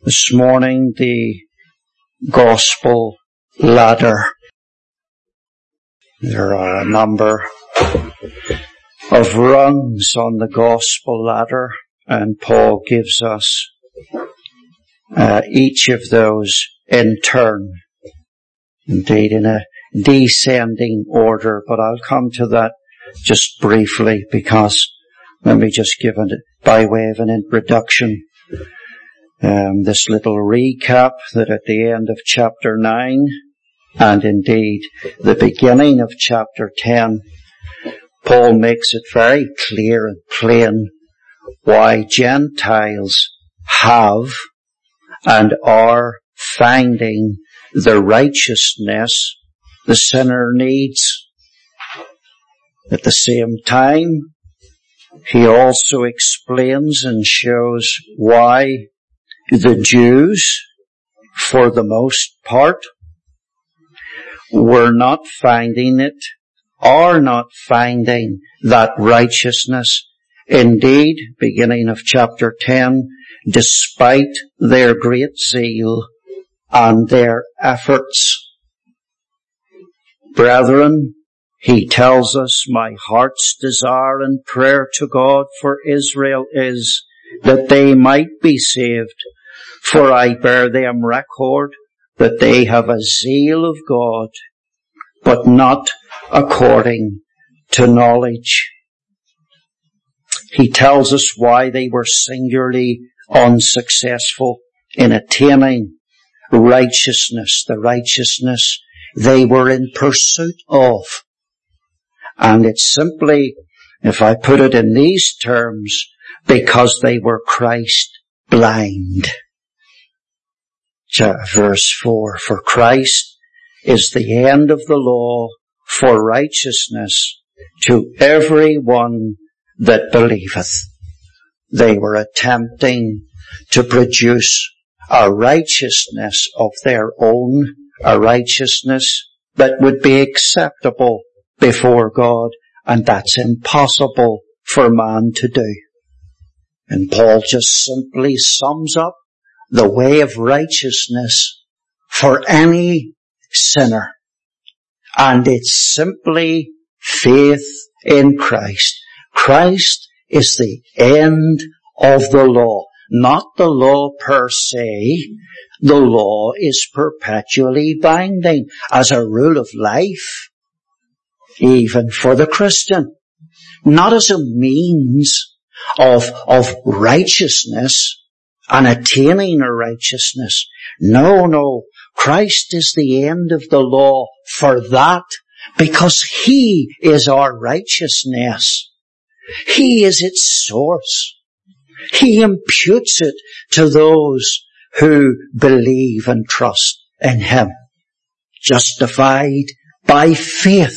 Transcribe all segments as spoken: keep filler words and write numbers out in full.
This morning, the Gospel Ladder. There are a number of rungs on the Gospel Ladder, and Paul gives us uh, each of those in turn, indeed in a descending order, but I'll come to that just briefly, because let me just give it by way of an introduction. Um, this little recap that at the end of chapter nine, and indeed the beginning of chapter ten, Paul makes it very clear and plain why Gentiles have and are finding the righteousness the sinner needs. At the same time, he also explains and shows why the Jews, for the most part, were not finding it, are not finding that righteousness. Indeed, beginning of chapter ten, despite their great zeal and their efforts. Brethren, he tells us, my heart's desire and prayer to God for Israel is that they might be saved. For I bear them record that they have a zeal of God, but not according to knowledge. He tells us why they were singularly unsuccessful in attaining righteousness, the righteousness they were in pursuit of. And it's simply, if I put it in these terms, because they were Christ blind. Verse four, for Christ is the end of the law for righteousness to every one that believeth. They were attempting to produce a righteousness of their own, a righteousness that would be acceptable before God, and that's impossible for man to do. And Paul just simply sums up the way of righteousness for any sinner. And it's simply faith in Christ. Christ is the end of the law. Not the law per se. The law is perpetually binding as a rule of life, even for the Christian. Not as a means of, of righteousness and attaining a righteousness. No, no. Christ is the end of the law for that, because He is our righteousness. He is its source. He imputes it to those who believe and trust in Him. Justified by faith.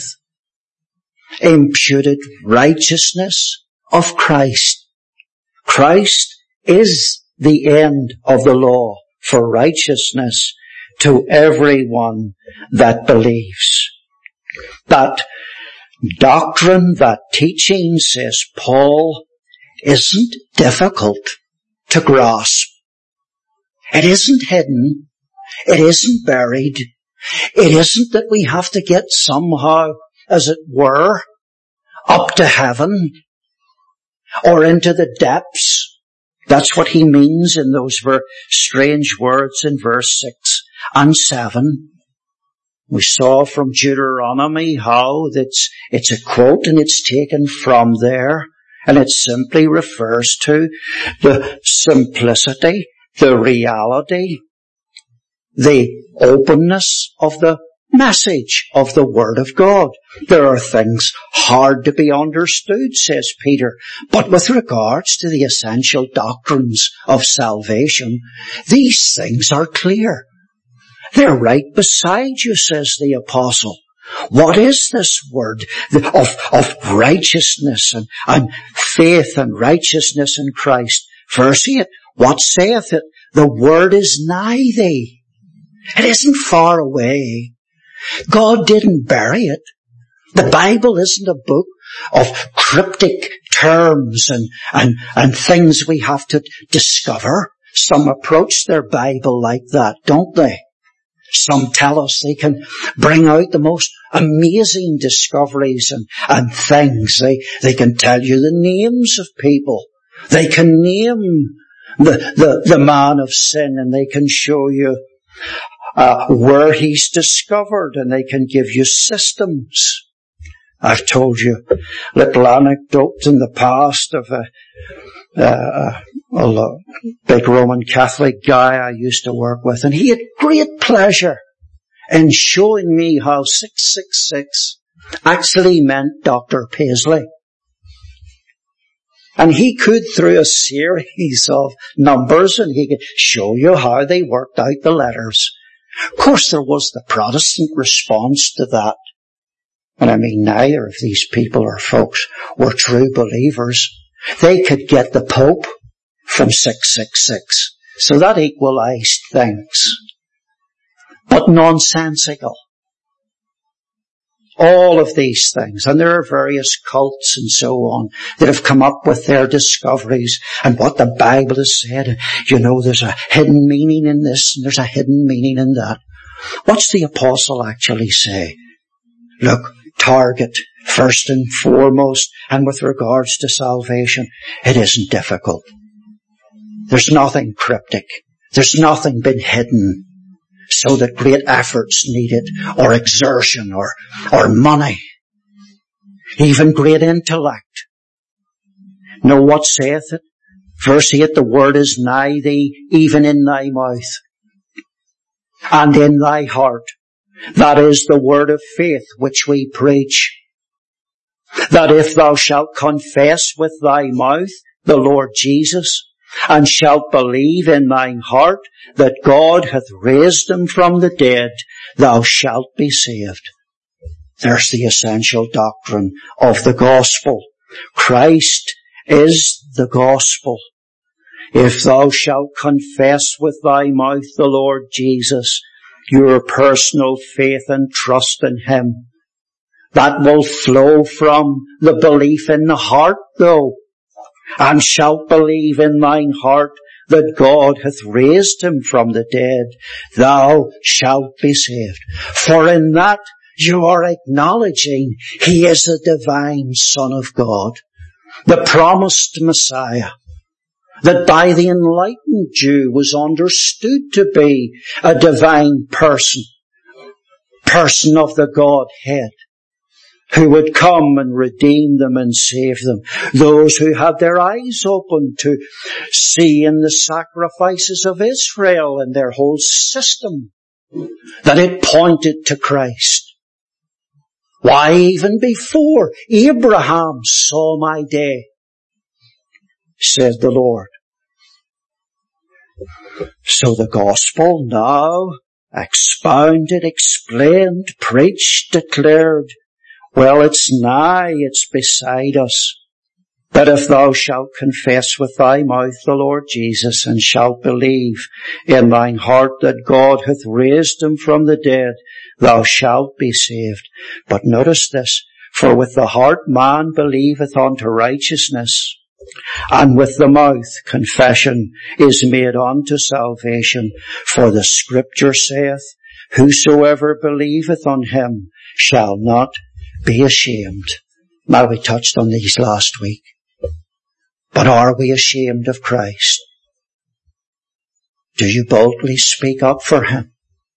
Imputed righteousness of Christ. Christ is the end of the law for righteousness to everyone that believes. That doctrine, that teaching, says Paul, isn't difficult to grasp. It isn't hidden. It isn't buried. It isn't that we have to get somehow, as it were, up to heaven or into the depths. That's what he means in those ver- strange words in verse six and seven. We saw from Deuteronomy how that's, it's a quote and it's taken from there, and it simply refers to the simplicity, the reality, the openness of the message of the Word of God. There are things hard to be understood, says Peter, but with regards to the essential doctrines of salvation, these things are clear. They're right beside you, says the apostle. What is this word of, of righteousness and, and faith and righteousness in Christ? Verse eight, what saith it? The word is nigh thee. It isn't far away. God didn't bury it. The Bible isn't a book of cryptic terms and, and, and things we have to discover. Some approach their Bible like that, don't they? Some tell us they can bring out the most amazing discoveries and, and things. They, they can tell you the names of people. They can name the, the, the man of sin, and they can show you uh, where he's discovered, and they can give you systems. I've told you little anecdotes in the past of a, uh, a big Roman Catholic guy I used to work with, and he had great pleasure in showing me how six six six actually meant Doctor Paisley. And he could, through a series of numbers, and he could show you how they worked out the letters. Of course, there was the Protestant response to that. And I mean, neither of these people or folks were true believers. They could get the Pope from six six six. So that equalized things. But nonsensical. All of these things. And there are various cults and so on that have come up with their discoveries and what the Bible has said. You know, there's a hidden meaning in this and there's a hidden meaning in that. What's the apostle actually say? Look, target first and foremost, and with regards to salvation, it isn't difficult. There's nothing cryptic. There's nothing been hidden so that great efforts needed, or exertion, or, or money, even great intellect. Know what saith it? Verse eight, the word is nigh thee, even in thy mouth, and in thy heart. That is the word of faith which we preach. That if thou shalt confess with thy mouth the Lord Jesus, and shalt believe in thine heart that God hath raised him from the dead, thou shalt be saved. There's the essential doctrine of the gospel. Christ is the gospel. If thou shalt confess with thy mouth the Lord Jesus, your personal faith and trust in him, that will flow from the belief in the heart, though. And shalt believe in thine heart that God hath raised him from the dead, thou shalt be saved. For in that you are acknowledging he is the divine Son of God, the promised Messiah, that by the enlightened Jew was understood to be a divine person, person of the Godhead, who would come and redeem them and save them. Those who had their eyes open to see in the sacrifices of Israel and their whole system that it pointed to Christ. Why, even before Abraham saw my day, said the Lord. So the gospel now expounded, explained, preached, declared, well, it's nigh, it's beside us, that if thou shalt confess with thy mouth the Lord Jesus, and shalt believe in thine heart that God hath raised him from the dead, thou shalt be saved. But notice this, for with the heart man believeth unto righteousness, and with the mouth confession is made unto salvation. For the Scripture saith, whosoever believeth on him shall not be ashamed. Now, we touched on these last week. But are we ashamed of Christ? Do you boldly speak up for him?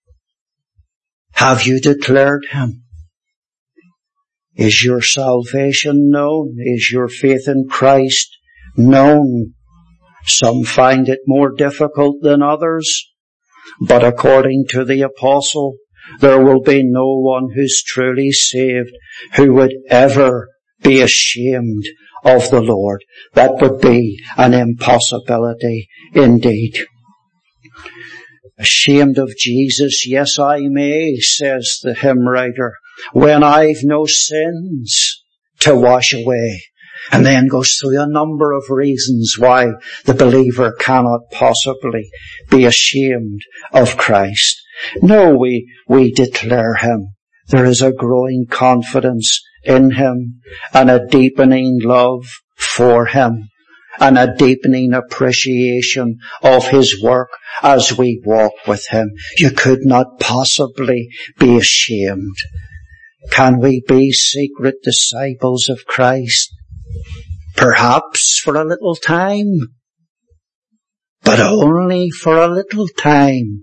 Have you declared him? Is your salvation known? Is your faith in Christ known? Some find it more difficult than others, but according to the apostle, there will be no one who's truly saved who would ever be ashamed of the Lord. That would be an impossibility indeed. Ashamed of Jesus, yes I may, says the hymn writer, when I've no sins to wash away. And then goes through a number of reasons why the believer cannot possibly be ashamed of Christ. No, we, we declare him. There is a growing confidence in him and a deepening love for him. and a deepening appreciation of His work as we walk with Him. You could not possibly be ashamed. Can we be secret disciples of Christ? Perhaps for a little time, but only for a little time.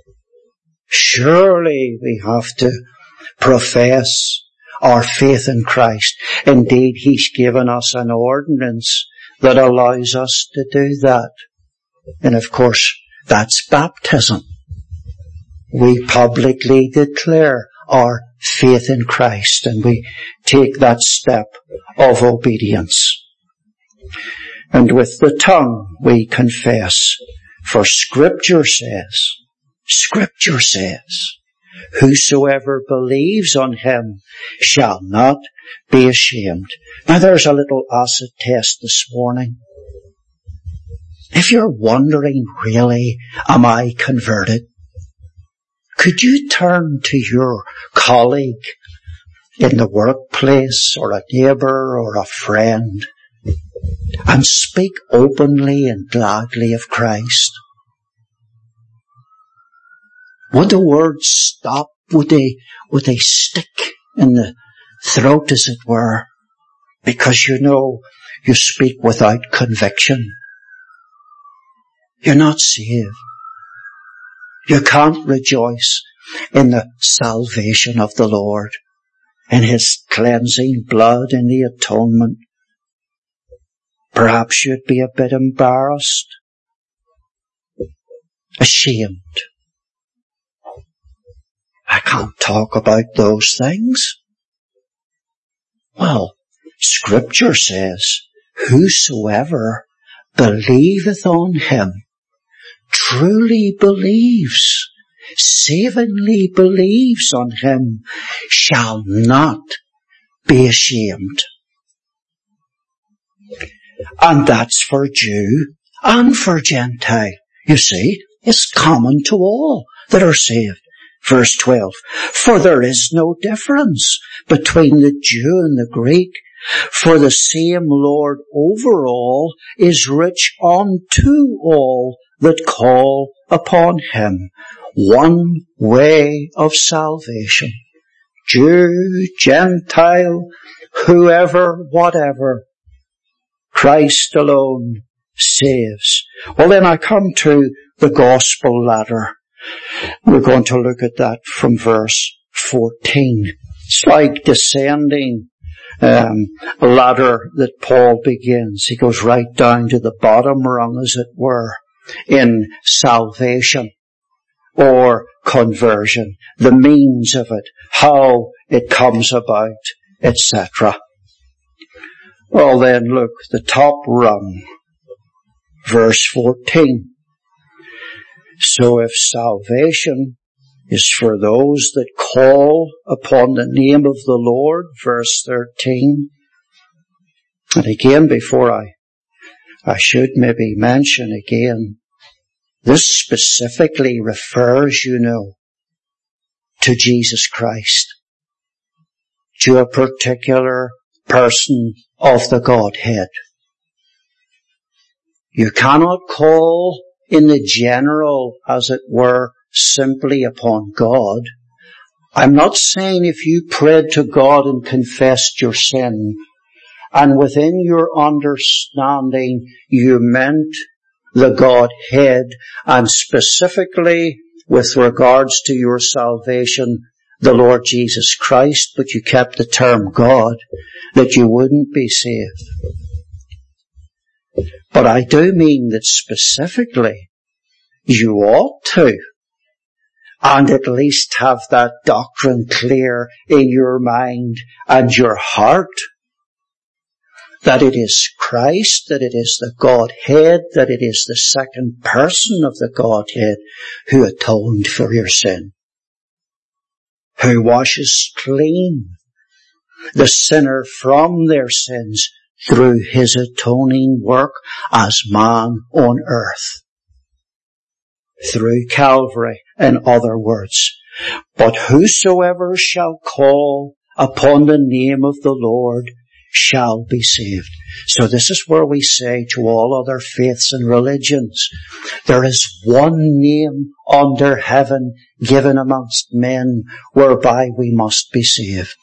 Surely we have to profess our faith in Christ. Indeed, He's given us an ordinance that allows us to do that. And of course, that's baptism. We publicly declare our faith in Christ, and we take that step of obedience. And with the tongue we confess, for Scripture says, Scripture says, whosoever believes on Him shall not be ashamed. Now there's a little acid test this morning. If you're wondering, really, am I converted? Could you turn to your colleague in the workplace, or a neighbour, or a friend, and speak openly and gladly of Christ? Would the words stop? Would they, would they stick in the throat, as it were? Because you know you speak without conviction. You're not saved. You can't rejoice in the salvation of the Lord, in His cleansing blood, in the atonement. Perhaps you'd be a bit embarrassed, ashamed. I can't talk about those things. Well, Scripture says, whosoever believeth on Him, truly believes, savingly believes on Him, shall not be ashamed. And that's for Jew and for Gentile. You see, it's common to all that are saved. Verse twelve, for there is no difference between the Jew and the Greek, for the same Lord over all is rich unto all that call upon Him. One way of salvation. Jew, Gentile, whoever, whatever. Christ alone saves. Well, then I come to the gospel ladder. We're going to look at that from verse fourteen. It's like descending um, a ladder that Paul begins. He goes right down to the bottom rung, as it were, in salvation or conversion, the means of it, how it comes about, et cetera. Well then, look, the top rung, verse fourteen. So if salvation is for those that call upon the name of the Lord, verse thirteen. And again, before I, I should maybe mention again, this specifically refers, you know, to Jesus Christ, to a particular person of the Godhead. You cannot call in the general, as it were, simply upon God. I'm not saying if you prayed to God and confessed your sin, and within your understanding you meant the Godhead, and specifically with regards to your salvation, the Lord Jesus Christ, but you kept the term God, that you wouldn't be saved. But I do mean that specifically you ought to, and at least have that doctrine clear in your mind and your heart, that it is Christ, that it is the Godhead, that it is the second person of the Godhead who atoned for your sin, who washes clean the sinner from their sins through His atoning work as man on earth. Through Calvary, in other words. But whosoever shall call upon the name of the Lord shall be saved. So this is where we say to all other faiths and religions, there is one name under heaven given amongst men whereby we must be saved.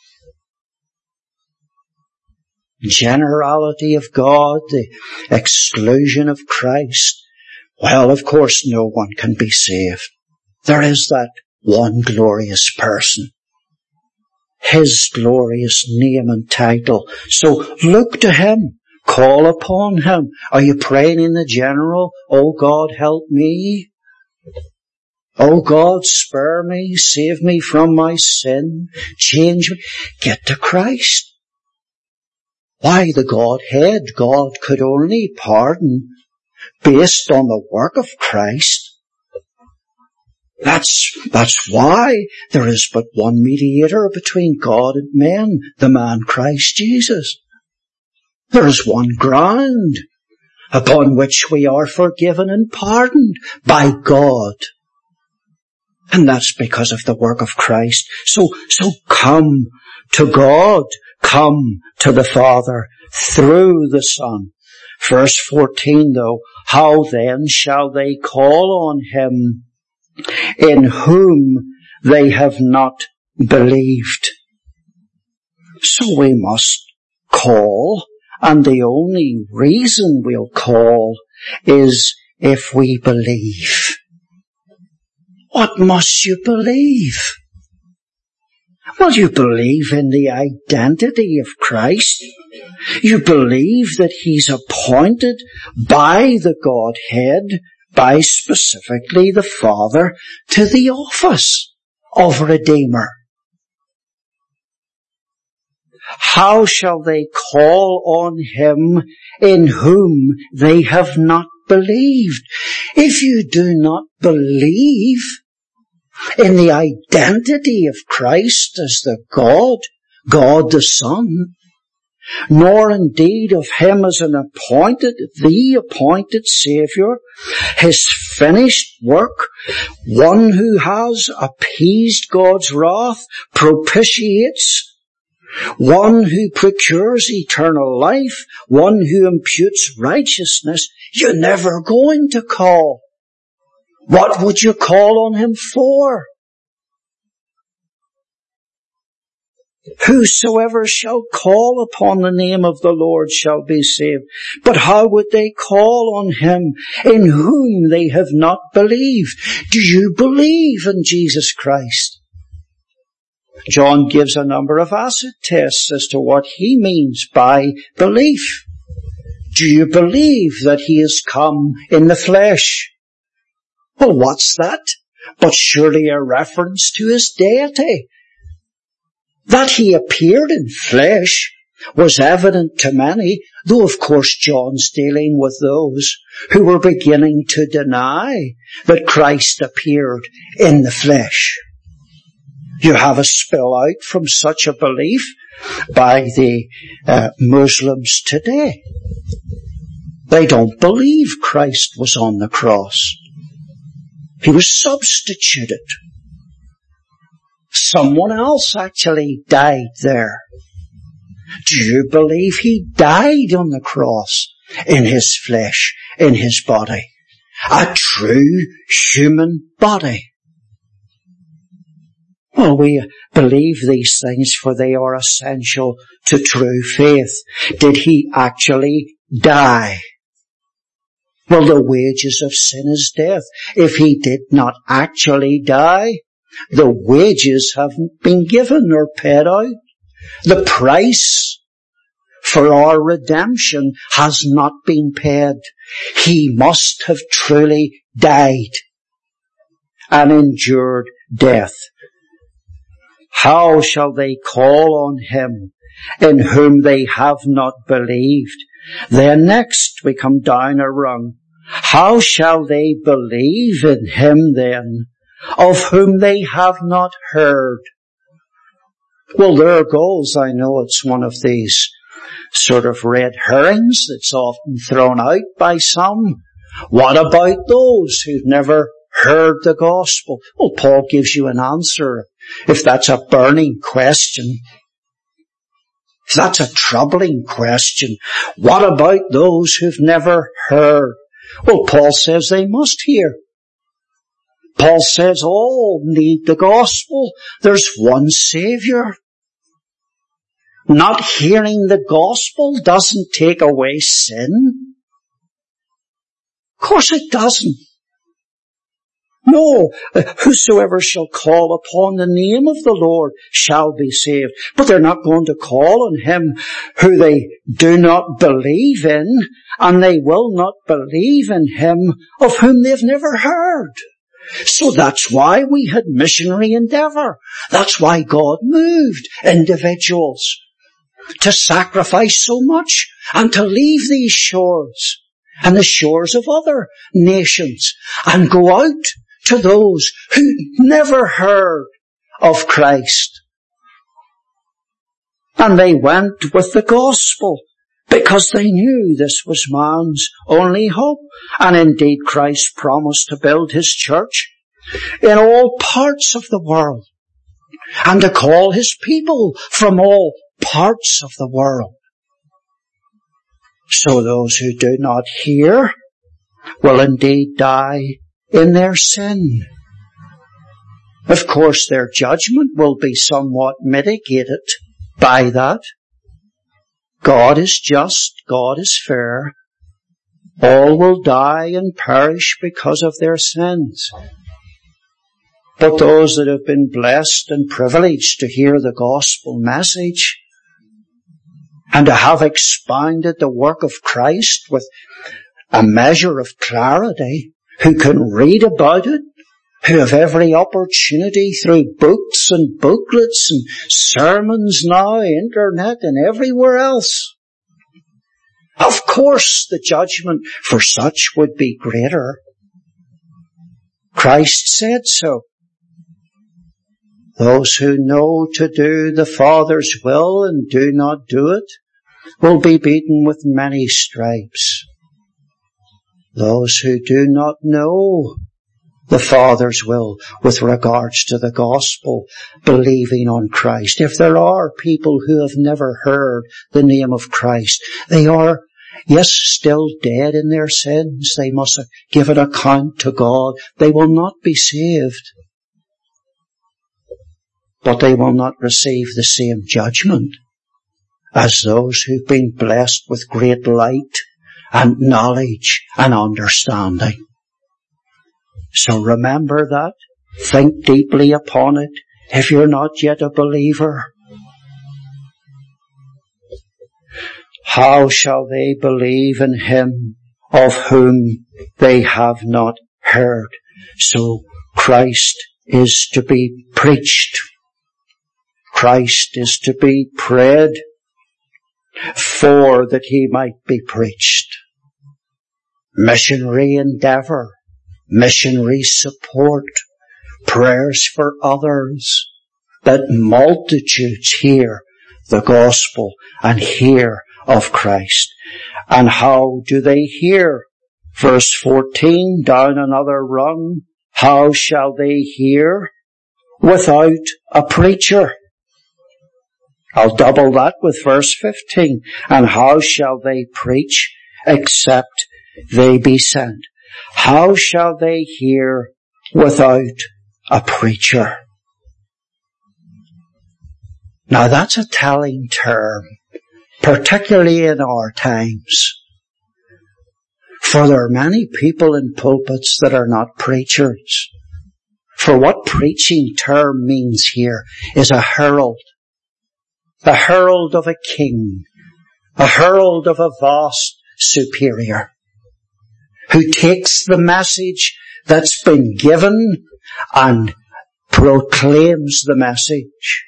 Generality of God, the exclusion of Christ. Well, of course, no one can be saved. There is that one glorious person. His glorious name and title. So look to Him. Call upon Him. Are you praying in the general? Oh God, help me. Oh God, spare me. Save me from my sin. Change me. Get to Christ. Why, the Godhead, God could only pardon based on the work of Christ. That's, that's why there is but one mediator between God and men, the man Christ Jesus. There is one ground upon which we are forgiven and pardoned by God. And that's because of the work of Christ. So, so come to God, come to the Father through the Son. Verse fourteen though, how then shall they call on Him in whom they have not believed? So we must call, and the only reason we'll call is if we believe. What must you believe? Well, you believe in the identity of Christ. You believe that He's appointed by the Godhead, by specifically the Father, to the office of Redeemer. How shall they call on Him in whom they have not believed? If you do not believe in the identity of Christ as the God, God the Son, nor indeed of Him as an appointed, the appointed Saviour, His finished work, one who has appeased God's wrath, propitiates, one who procures eternal life, one who imputes righteousness, you're never going to call. What would you call on Him for? Whosoever shall call upon the name of the Lord shall be saved. But how would they call on Him in whom they have not believed? Do you believe in Jesus Christ? John gives a number of acid tests as to what he means by belief. Do you believe that He has come in the flesh? Well, what's that? But surely a reference to His deity. That He appeared in flesh was evident to many, though of course John's dealing with those who were beginning to deny that Christ appeared in the flesh. You have a spill out from such a belief by the uh, Muslims today. They don't believe Christ was on the cross. He was substituted. Someone else actually died there. Do you believe He died on the cross in His flesh, in His body? A true human body. Well, we believe these things for they are essential to true faith. Did He actually die? Well, the wages of sin is death. If He did not actually die, the wages haven't been given or paid out. The price for our redemption has not been paid. He must have truly died and endured death. How shall they call on Him in whom they have not believed? Then next we come down a rung. How shall they believe in Him then, of whom they have not heard? Well, there goes. I know it's one of these sort of red herrings that's often thrown out by some. What about those who've never heard the gospel? Well, Paul gives you an answer if that's a burning question. That's a troubling question. What about those who've never heard? Well, Paul says they must hear. Paul says all need the gospel. There's one Savior. Not hearing the gospel doesn't take away sin. Of course it doesn't. No, whosoever shall call upon the name of the Lord shall be saved. But they're not going to call on him who they do not believe in, and they will not believe in him of whom they've never heard. So that's why we had missionary endeavour. That's why God moved individuals to sacrifice so much and to leave these shores and the shores of other nations and go out to those who never heard of Christ. And they went with the gospel because they knew this was man's only hope. And indeed Christ promised to build his church in all parts of the world and to call his people from all parts of the world. So those who do not hear will indeed die in their sin. Of course, their judgment will be somewhat mitigated by that. God is just, God is fair. All will die and perish because of their sins. But those that have been blessed and privileged to hear the gospel message and to have expounded the work of Christ with a measure of clarity, who can read about it, who have every opportunity through books and booklets and sermons now, internet and everywhere else. Of course the judgment for such would be greater. Christ said so. Those who know to do the Father's will and do not do it will be beaten with many stripes. Those who do not know the Father's will with regards to the gospel, believing on Christ. If there are people who have never heard the name of Christ, they are, yes, still dead in their sins. They must give an account to God. They will not be saved. But they will not receive the same judgment as those who've been blessed with great light and knowledge and understanding. So remember that. Think deeply upon it if you're not yet a believer. How shall they believe in him of whom they have not heard? So Christ is to be preached. Christ is to be prayed for that he might be preached. Missionary endeavour, missionary support, prayers for others, that multitudes hear the gospel and hear of Christ. And how do they hear? Verse fourteen, down another rung. How shall they hear without a preacher? I'll double that with verse fifteen. And how shall they preach except they be sent? How shall they hear without a preacher? Now that's a telling term, particularly in our times. For there are many people in pulpits that are not preachers. For what preaching term means here is a herald. The herald of a king, a herald of a vast superior, who takes the message that's been given and proclaims the message.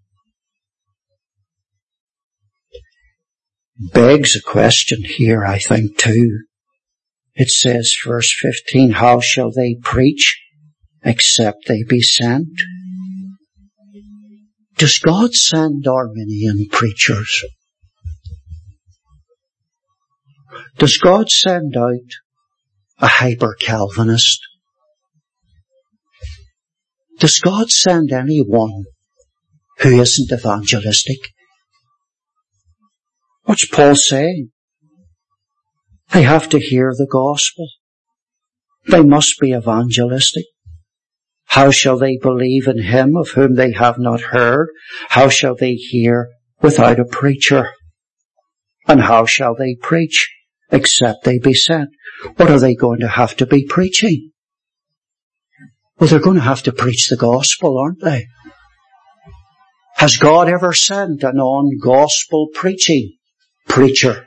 Begs a question here, I think, too. It says, verse fifteen, how shall they preach except they be sent? Does God send Arminian preachers? Does God send out a hyper-Calvinist? Does God send anyone who isn't evangelistic? What's Paul saying? They have to hear the gospel. They must be evangelistic. How shall they believe in him of whom they have not heard? How shall they hear without a preacher? And how shall they preach except they be sent? What are they going to have to be preaching? Well, they're going to have to preach the gospel, aren't they? Has God ever sent a non-gospel preaching preacher?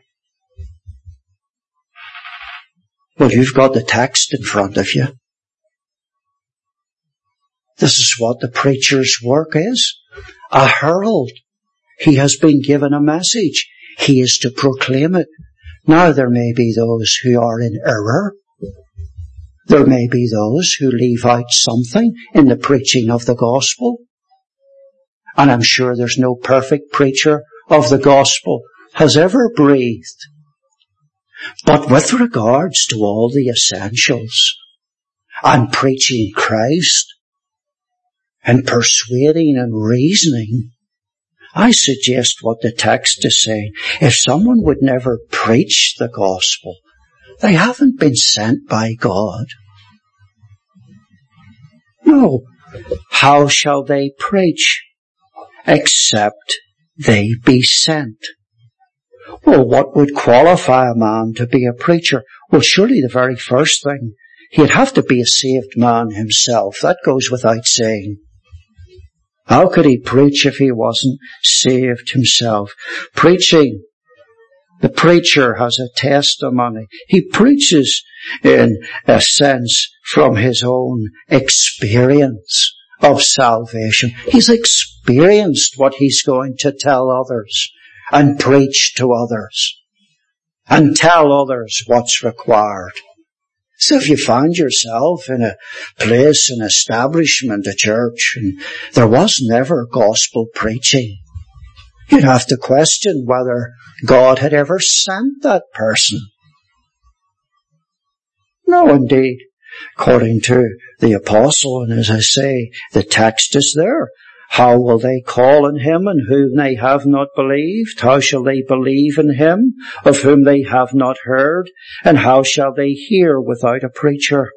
Well, you've got the text in front of you. This is what the preacher's work is. A herald. He has been given a message. He is to proclaim it. Now there may be those who are in error. There may be those who leave out something in the preaching of the gospel. And I'm sure there's no perfect preacher of the gospel has ever breathed. But with regards to all the essentials and preaching Christ and persuading and reasoning, I suggest what the text is saying. If someone would never preach the gospel, they haven't been sent by God. No. How shall they preach except they be sent? Well, what would qualify a man to be a preacher? Well, surely the very first thing, he'd have to be a saved man himself. That goes without saying. How could he preach if he wasn't saved himself? Preaching. The preacher has a testimony. He preaches in a sense from his own experience of salvation. He's experienced what he's going to tell others and preach to others and tell others what's required. So if you find yourself in a place, an establishment, a church, and there was never gospel preaching, you'd have to question whether God had ever sent that person. No, indeed. According to the apostle, and as I say, the text is there. How will they call on him in whom they have not believed? How shall they believe in him of whom they have not heard? And how shall they hear without a preacher?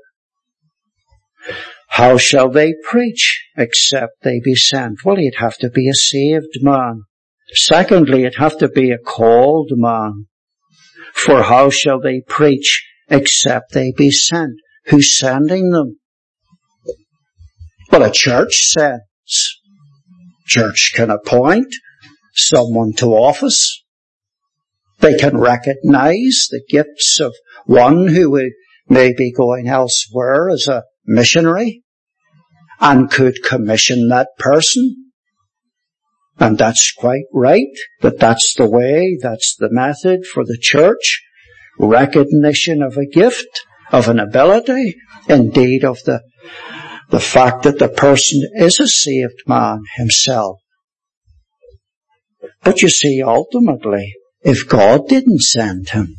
How shall they preach except they be sent? Well, he'd have to be a saved man. Secondly, it'd have to be a called man. For how shall they preach except they be sent? Who's sending them? Well, a church sends. Church can appoint someone to office. They can recognize the gifts of one who may be going elsewhere as a missionary and could commission that person. And that's quite right, that that's the way, that's the method for the church. Recognition of a gift, of an ability, indeed of the the fact that the person is a saved man himself. But you see, ultimately, if God didn't send him,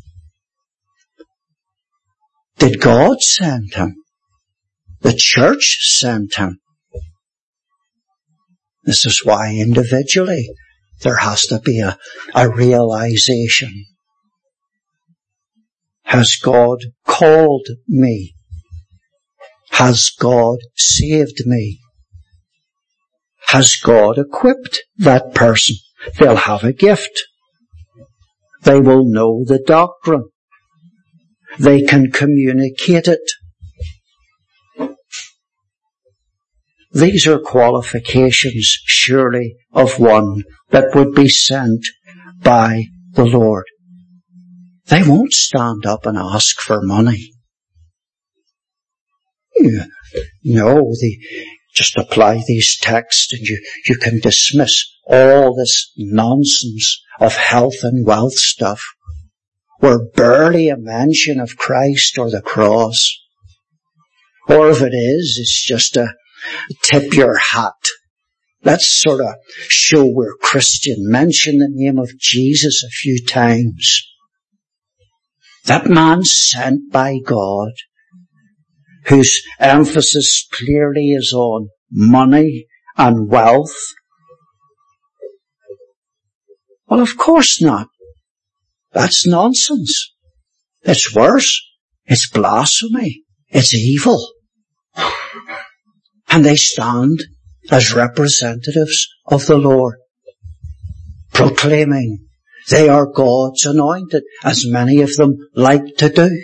did God send him? The church sent him. This is why individually there has to be a, a realization. Has God called me? Has God saved me? Has God equipped that person? They'll have a gift. They will know the doctrine. They can communicate it. These are qualifications, surely, of one that would be sent by the Lord. They won't stand up and ask for money. You know, the, just apply these texts and you, you can dismiss all this nonsense of health and wealth stuff. Where barely a mention of Christ or the cross. Or if it is, it's just a tip your hat. Let's sort of show we're Christian. Mention the name of Jesus a few times. That man sent by God, whose emphasis clearly is on money and wealth. Well, of course not. That's nonsense. It's worse. It's blasphemy. It's evil. And they stand as representatives of the Lord, proclaiming they are God's anointed, as many of them like to do.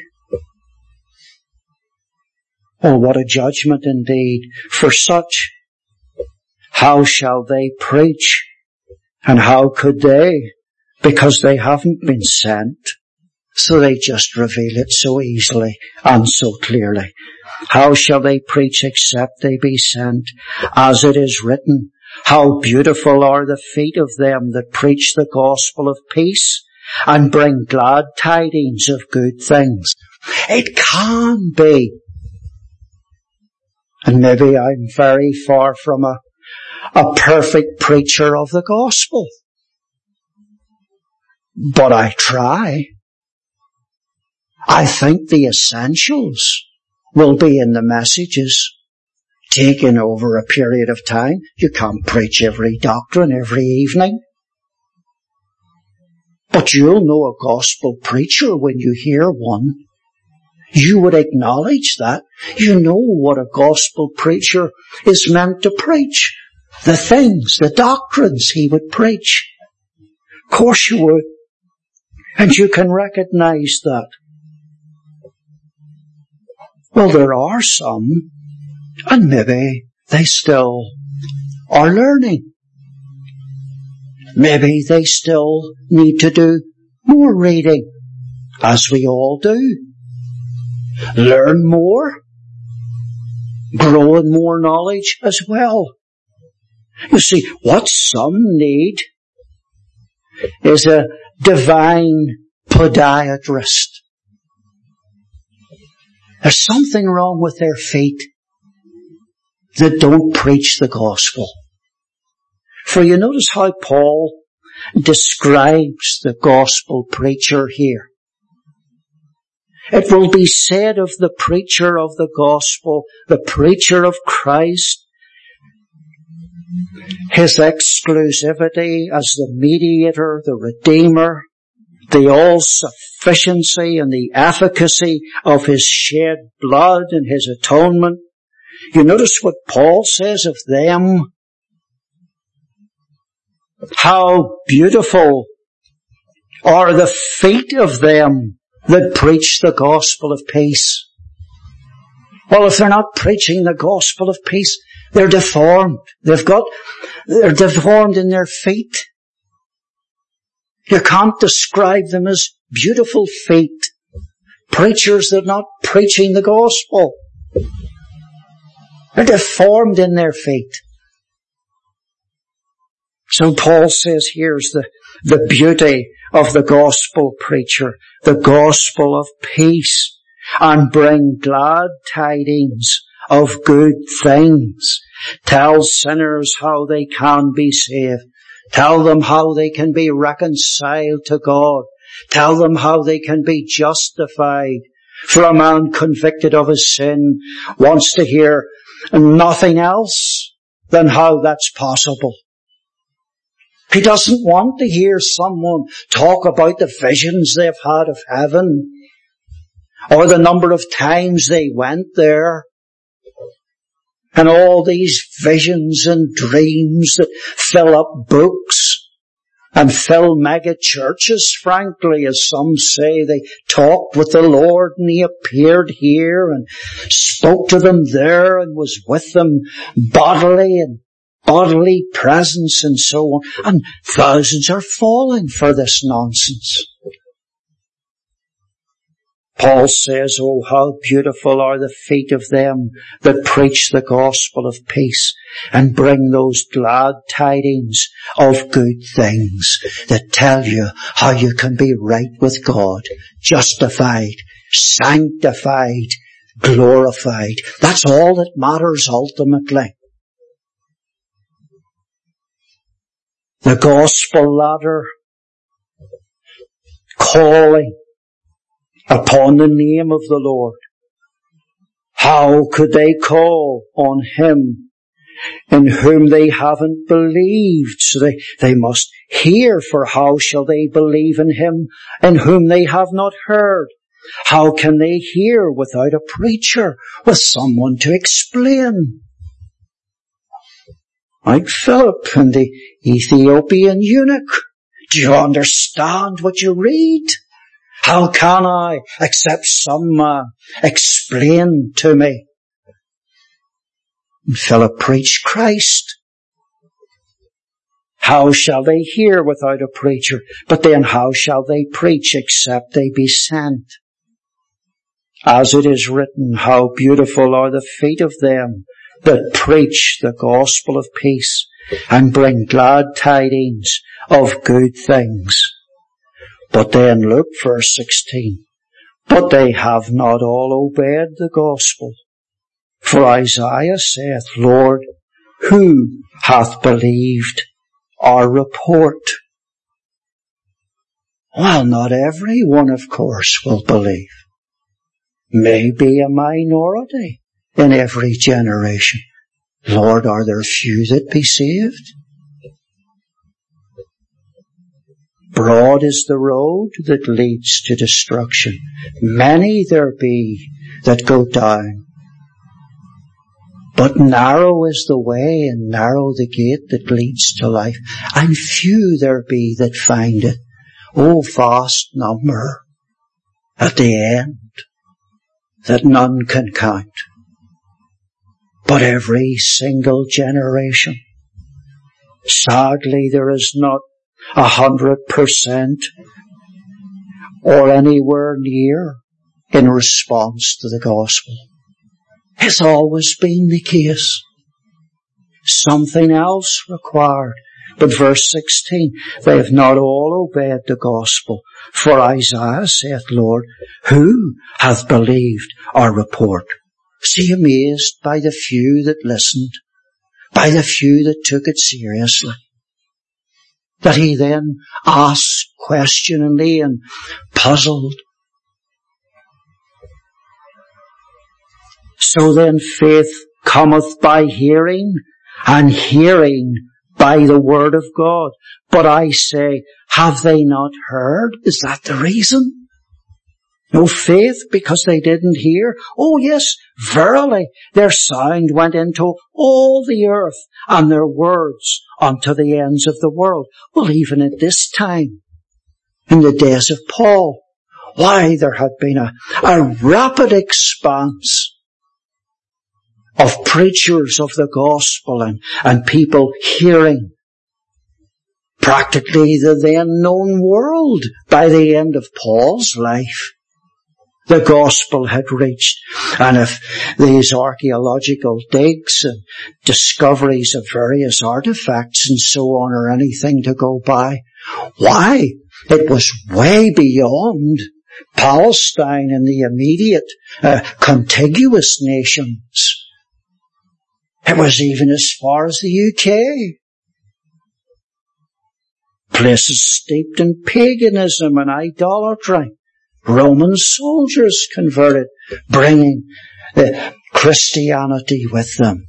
Oh, what a judgment indeed for such. How shall they preach? And how could they? Because they haven't been sent. So they just reveal it so easily and so clearly. How shall they preach except they be sent? As it is written, how beautiful are the feet of them that preach the gospel of peace and bring glad tidings of good things. It can be. And maybe I'm very far from a, a perfect preacher of the gospel. But I try. I think the essentials will be in the messages taken over a period of time. You can't preach every doctrine every evening. But you'll know a gospel preacher when you hear one. You would acknowledge that. You know what a gospel preacher is meant to preach. The things, the doctrines he would preach. Of course you would. And you can recognize that. Well, there are some, and maybe they still are learning. Maybe they still need to do more reading, as we all do. Learn more, grow in more knowledge as well. You see, what some need is a divine podiatrist. There's something wrong with their feet that don't preach the gospel. For you notice how Paul describes the gospel preacher here. It will be said of the preacher of the gospel, the preacher of Christ, his exclusivity as the mediator, the redeemer, the all-sufficiency and the efficacy of his shed blood and his atonement. You notice what Paul says of them. How beautiful are the feet of them that preach the gospel of peace. Well, if they're not preaching the gospel of peace, they're deformed. They've got, they're deformed in their feet. You can't describe them as beautiful feet. Preachers that are not preaching the gospel. They're deformed in their feet. So Paul says here's the, the beauty of the gospel preacher, the gospel of peace, and bring glad tidings of good things. Tell sinners how they can be saved. Tell them how they can be reconciled to God. Tell them how they can be justified. For a man convicted of his sin wants to hear nothing else than how that's possible. He doesn't want to hear someone talk about the visions they've had of heaven or the number of times they went there and all these visions and dreams that fill up books and fill mega churches, frankly, as some say. They talked with the Lord and He appeared here and spoke to them there and was with them bodily and bodily presence and so on. And thousands are falling for this nonsense. Paul says, oh, how beautiful are the feet of them that preach the gospel of peace and bring those glad tidings of good things that tell you how you can be right with God, justified, sanctified, glorified. That's all that matters ultimately. The gospel ladder, calling upon the name of the Lord. How could they call on Him in whom they haven't believed. So they, they must hear, for how shall they believe in him in whom they have not heard? How can they hear without a preacher, with someone to explain? Like Philip and the Ethiopian eunuch. Do you understand what you read? How can I, except some man explain to me? And Philip preached Christ. How shall they hear without a preacher? But then how shall they preach except they be sent? As it is written, how beautiful are the feet of them that preach the gospel of peace and bring glad tidings of good things. But then look, verse sixteen. But they have not all obeyed the gospel. For Isaiah saith, Lord, who hath believed our report? Well, not everyone, of course, will believe. Maybe a minority in every generation. Lord, are there few that be saved? Broad is the road that leads to destruction. Many there be that go down. But narrow is the way and narrow the gate that leads to life. And few there be that find it. O vast number at the end that none can count. But every single generation, sadly, there is not a hundred percent or anywhere near in response to the gospel. It's always been the case. Something else required. But verse sixteen, they have not all obeyed the gospel. For Isaiah saith, Lord, who hath believed our report? Was he amazed by the few that listened, by the few that took it seriously? That he then asked questioningly and puzzled. So then faith cometh by hearing, and hearing by the word of God. But I say, have they not heard? Is that the reason? No faith because they didn't hear? Oh yes, verily, their sound went into all the earth, and their words unto the ends of the world. Well, even at this time, in the days of Paul, why, there had been a, a rapid expanse of preachers of the gospel and, and people hearing. Practically the then known world by the end of Paul's life. The gospel had reached. And if these archaeological digs and discoveries of various artifacts and so on are anything to go by, why, it was way beyond Palestine and the immediate uh, contiguous nations. It was even as far as the U K. Places steeped in paganism and idolatry. Roman soldiers converted, bringing uh, Christianity with them.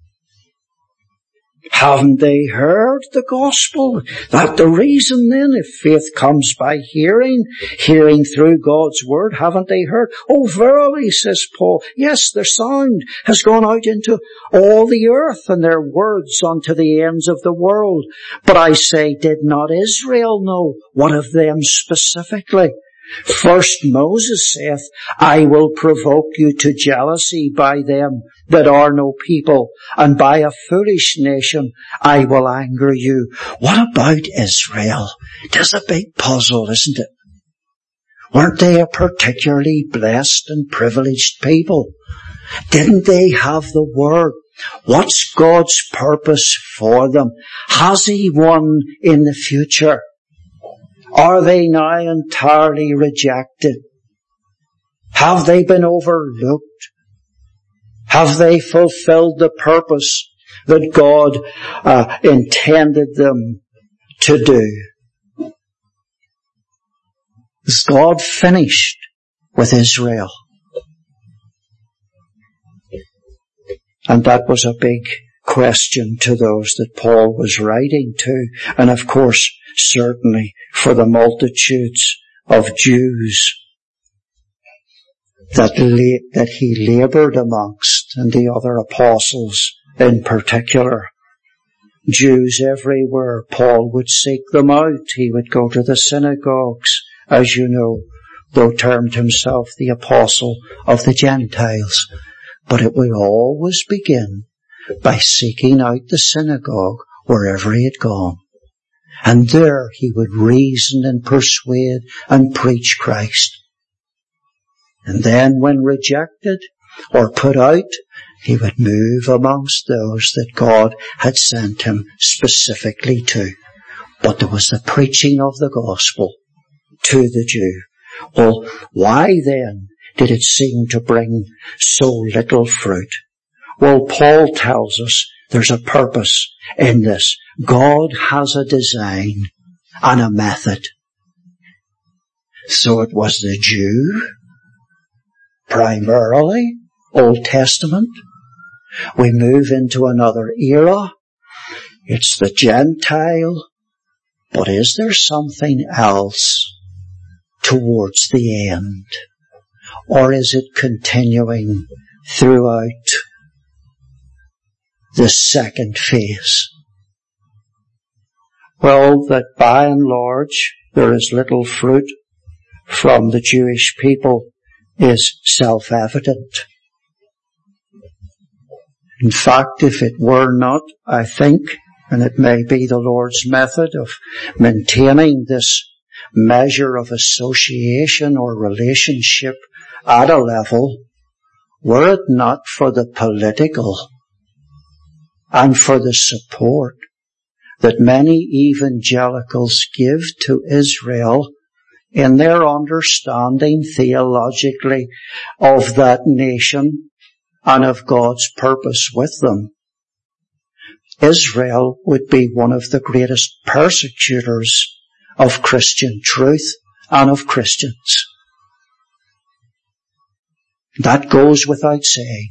Haven't they heard the gospel? That the reason then, if faith comes by hearing, hearing through God's word, haven't they heard? Oh, verily, says Paul, yes, their sound has gone out into all the earth, and their words unto the ends of the world. But I say, did not Israel know? What of them specifically? First Moses saith, I will provoke you to jealousy by them that are no people, and by a foolish nation I will anger you. What about Israel? It is a big puzzle, isn't it? Weren't they a particularly blessed and privileged people? Didn't they have the word? What's God's purpose for them? Has He one in the future? Are they now entirely rejected? Have they been overlooked? Have they fulfilled the purpose that God uh, intended them to do? Is God finished with Israel? And that was a big question to those that Paul was writing to, and of course, certainly for the multitudes of Jews that, la- that he laboured amongst, and the other apostles in particular. Jews everywhere, Paul would seek them out. He would go to the synagogues, as you know, though termed himself the apostle of the Gentiles. But it would always begin by seeking out the synagogue wherever he had gone. And there he would reason and persuade and preach Christ. And then when rejected or put out, he would move amongst those that God had sent him specifically to. But there was the preaching of the gospel to the Jew. Well, why then did it seem to bring so little fruit? Well, Paul tells us there's a purpose in this. God has a design and a method. So it was the Jew, primarily, Old Testament. We move into another era. It's the Gentile. But is there something else towards the end? Or is it continuing throughout the second phase? Well, that by and large there is little fruit from the Jewish people is self-evident. In fact, if it were not, I think, and it may be the Lord's method of maintaining this measure of association or relationship at a level, were it not for the political and for the support that many evangelicals give to Israel in their understanding theologically of that nation and of God's purpose with them, Israel would be one of the greatest persecutors of Christian truth and of Christians. That goes without saying.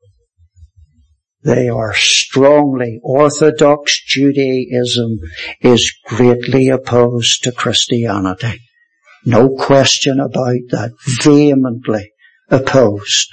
They are strongly Orthodox. Judaism is greatly opposed to Christianity. No question about that. Vehemently opposed.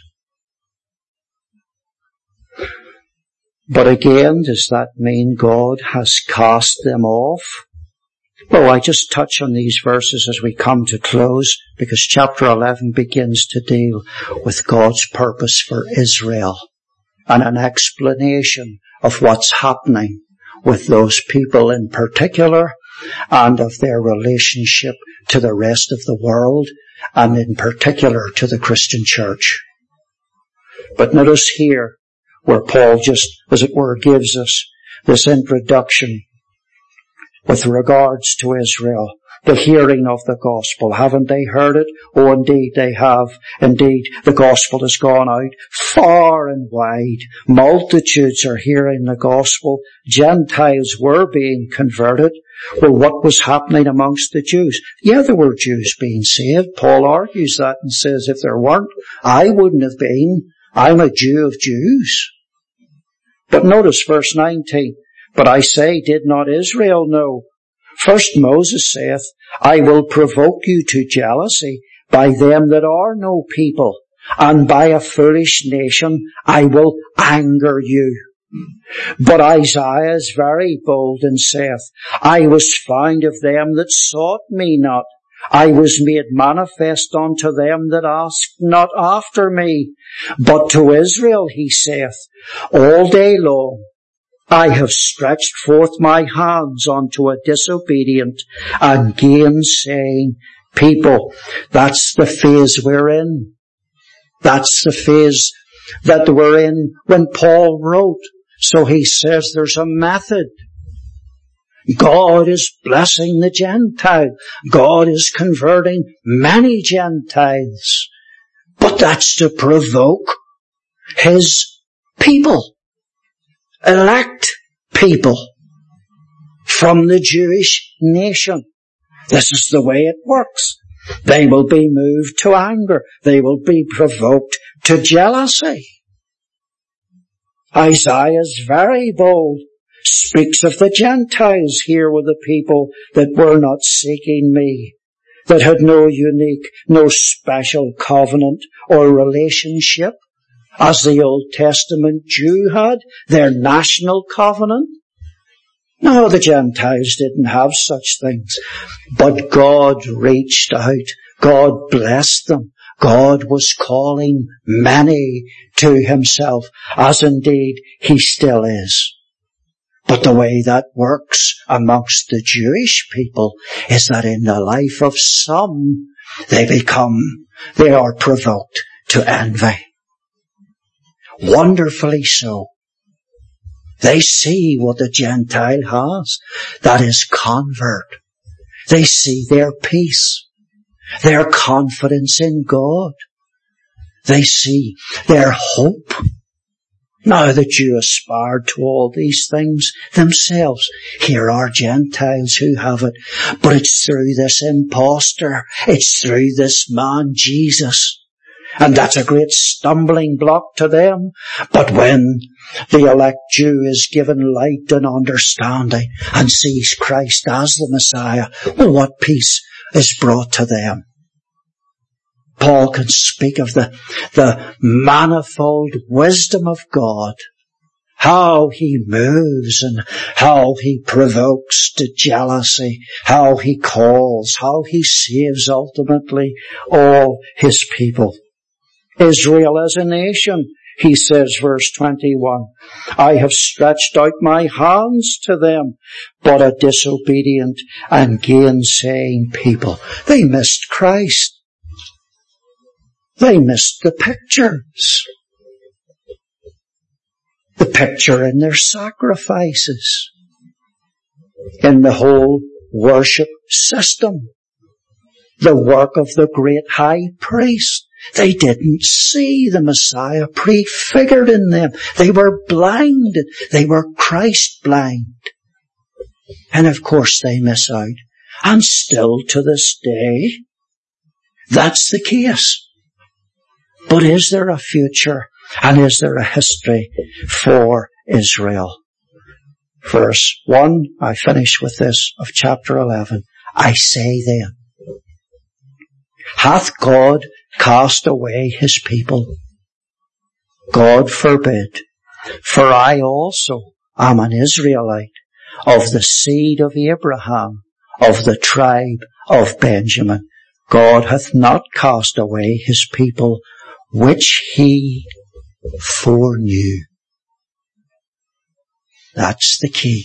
But again, does that mean God has cast them off? Well, I just touch on these verses as we come to close, because chapter eleven begins to deal with God's purpose for Israel and an explanation of what's happening with those people in particular and of their relationship to the rest of the world and in particular to the Christian church. But notice here where Paul just, as it were, gives us this introduction with regards to Israel, the hearing of the gospel. Haven't they heard it? Oh, indeed they have. Indeed, the gospel has gone out far and wide. Multitudes are hearing the gospel. Gentiles were being converted. Well, what was happening amongst the Jews? Yeah, there were Jews being saved. Paul argues that and says, if there weren't, I wouldn't have been. I'm a Jew of Jews. But notice verse nineteen. But I say, did not Israel know? First Moses saith, I will provoke you to jealousy by them that are no people, and by a foolish nation I will anger you. But Isaiah is very bold and saith, I was found of them that sought me not. I was made manifest unto them that asked not after me. But to Israel he saith, all day long I have stretched forth my hands unto a disobedient and gainsaying people. That's the phase we're in. That's the phase that we're in when Paul wrote. So he says there's a method. God is blessing the Gentile. God is converting many Gentiles. But that's to provoke His people. Elect people from the Jewish nation. This is the way it works. They will be moved to anger. They will be provoked to jealousy. Isaiah is very bold, speaks of the Gentiles. Here were the people that were not seeking me, that had no unique, no special covenant or relationship, as the Old Testament Jew had, their national covenant. No, the Gentiles didn't have such things. But God reached out. God blessed them. God was calling many to himself, as indeed he still is. But the way that works amongst the Jewish people is that in the life of some, they become, they are provoked to envy. Wonderfully so. They see what the Gentile has, that is convert. They see their peace, their confidence in God. They see their hope. Now the Jew aspired to all these things themselves. Here are Gentiles who have it, but it's through this impostor. It's through this man, Jesus. And that's a great stumbling block to them. But when the elect Jew is given light and understanding and sees Christ as the Messiah, well, what peace is brought to them? Paul can speak of the, the manifold wisdom of God, how he moves and how he provokes to jealousy, how he calls, how he saves ultimately all his people. Israel as a nation, he says, verse twenty-one, I have stretched out my hands to them, but a disobedient and gainsaying people. They missed Christ. They missed the pictures. The picture in their sacrifices, in the whole worship system, the work of the great high priest. They didn't see the Messiah prefigured in them. They were blinded. They were Christ blind. And of course they miss out. And still to this day, that's the case. But is there a future and is there a history for Israel? Verse one, I finish with this, of chapter eleven. I say then, hath God cast away his people? God forbid. For I also am an Israelite, of the seed of Abraham, of the tribe of Benjamin. God hath not cast away his people, which he foreknew. That's the key.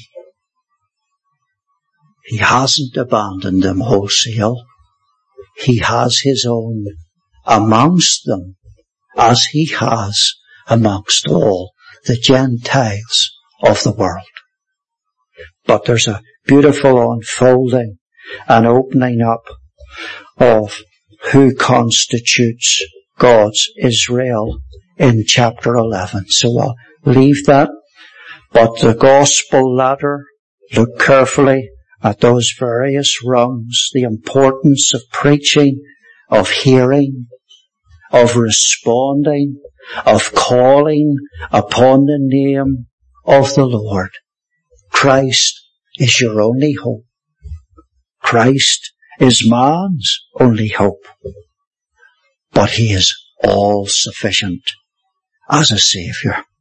He hasn't abandoned them wholesale. He has his own amongst them, as he has amongst all the Gentiles of the world. But there's a beautiful unfolding and opening up of who constitutes God's Israel in chapter eleven. So I'll leave that. But the gospel ladder, look carefully at those various rungs, the importance of preaching, of hearing, of responding, of calling upon the name of the Lord. Christ is your only hope. Christ is man's only hope. But he is all sufficient as a Saviour.